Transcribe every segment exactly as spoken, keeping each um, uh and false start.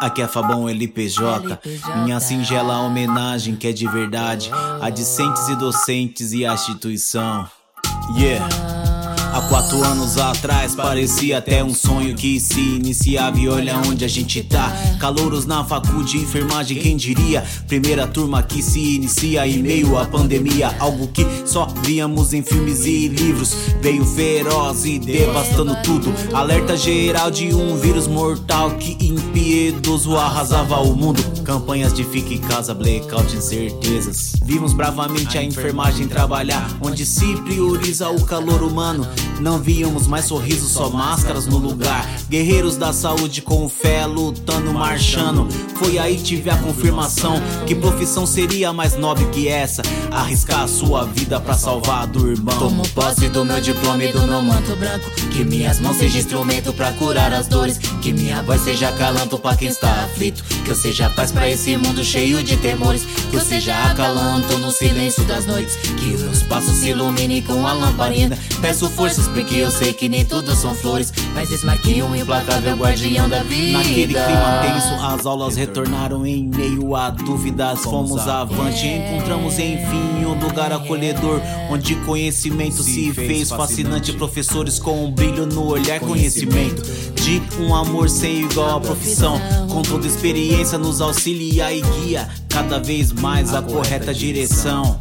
Aqui é Fabão L P J, minha singela homenagem que é de verdade a discentes e docentes e a instituição. Yeah. Há quatro anos atrás parecia até um sonho que se iniciava e olha onde a gente tá. Calouros na faculdade, enfermagem, quem diria? Primeira turma que se inicia em meio à pandemia. Algo que só víamos em filmes e livros. Veio feroz e devastando tudo. Alerta geral de um vírus mortal que impiedoso arrasava o mundo. Campanhas de fique em casa, blackout, incertezas. Vimos bravamente a enfermagem trabalhar, onde se prioriza o calor humano. Não víamos mais sorrisos, só máscaras no lugar. Guerreiros da saúde com fé, lutando, marchando. Foi aí que tive a confirmação que profissão seria mais nobre que essa. Arriscar a sua vida pra salvar a do irmão. Tomo posse do meu diploma e do meu manto branco. Que minhas mãos sejam instrumento pra curar as dores. Que minha voz seja acalanto pra quem está aflito. Que eu seja paz pra esse mundo cheio de temores. Que eu seja acalanto no silêncio das noites. Que os meus passos se iluminem com a lamparina. Peço forças porque eu sei que nem tudo são flores. Mas esmarque um implacável guardião da vida. Naquele clima tenso as aulas retornaram em meio a dúvidas. Fomos avante, encontramos enfim um lugar acolhedor, onde conhecimento se fez fascinante. Professores com um brilho no olhar, conhecimento de um amor sem igual à profissão. Com toda experiência nos auxilia e guia cada vez mais a correta direção.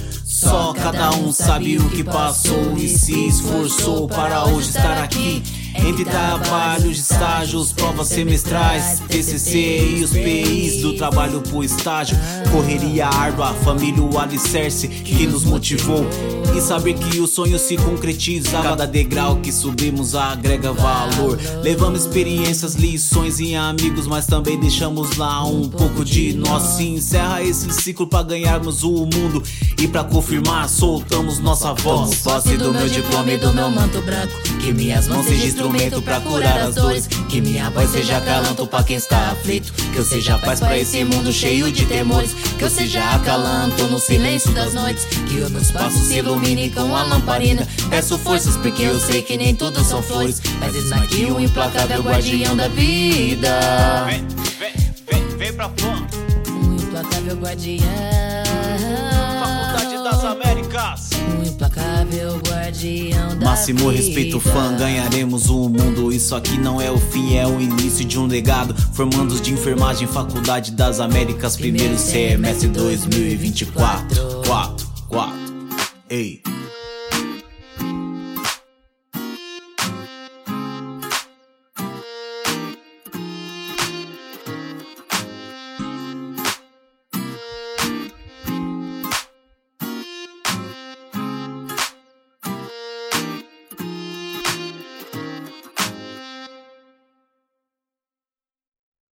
Só cada um sabe o que passou e se esforçou para hoje estar aqui. Entre trabalhos, estágios, provas semestrais, T C C e os P Is do trabalho pro estágio. Correria árdua, família o alicerce que nos motivou. E saber que o sonho se concretiza. Cada degrau que subimos agrega valor. Levamos experiências, lições e amigos, mas também deixamos lá um pouco de nós. Se encerra esse ciclo pra ganharmos o mundo. E pra confirmar, soltamos nossa voz. Tomo posse do meu diploma e do meu manto branco. Que minhas mãos sejam instrumento pra curar as dores. Que minha voz seja acalanto pra quem está aflito. Que eu seja paz pra esse mundo cheio de temores. Que eu seja acalanto no silêncio das noites. Que os meus passos se iluminem com a lamparina. Peço forças porque eu sei que nem tudo são flores. Mas esmarque um implacável guardião da vida. Vem, vem, vem, vem pra fã. Um implacável guardião. Faculdade das Américas. Um implacável guardião da Máximo vida. respeito, fã, ganharemos o mundo. Isso aqui não é o fim, é o início de um legado. Formandos de enfermagem, Faculdade das Américas, primeiro semestre dois mil e vinte e quatro. quatro, quatro, ei.